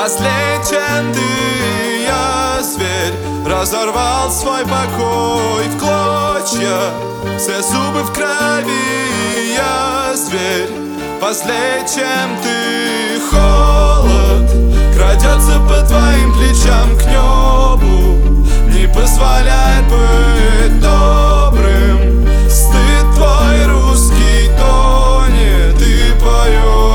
Злее, чем ты, я зверь, разорвал свой покой в клочья, все зубы в крови, я зверь, позлее, чем ты. Холод крадется по твоим плечам к небу, не позволяет быть добрым. Стыд твой русский тонет и поет.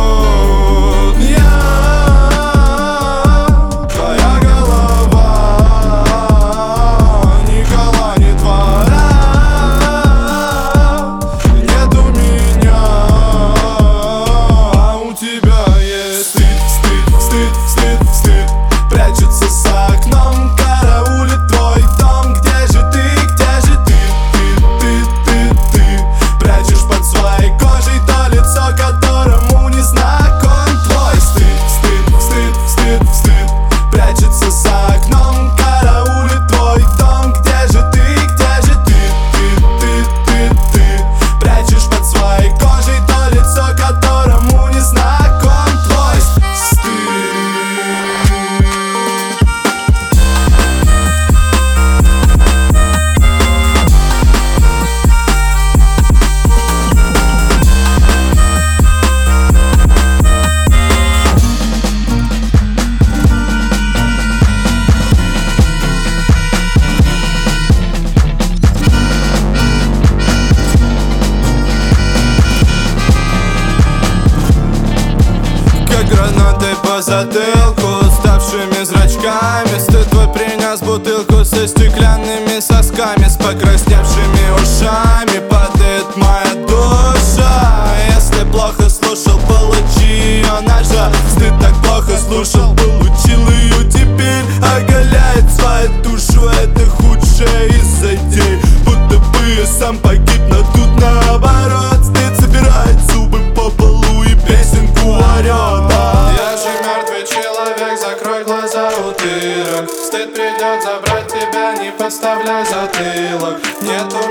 Гранатой по затылку, ставшими зрачками. Стыд твой принес бутылку со стеклянными сосками, с покрасневшими ушами падает моя душа. Если плохо слушал, получи ее ножа. Стыд так плохо слушал, получил ее теперь. Оголяет свою душу, это худшее из идей. Будто бы я сам погиб, но тут наоборот. Стыд собирает зубы по полу и песенку орет. Закрой глаза, утырок. Стыд придет забрать тебя, не подставляй затылок. Нету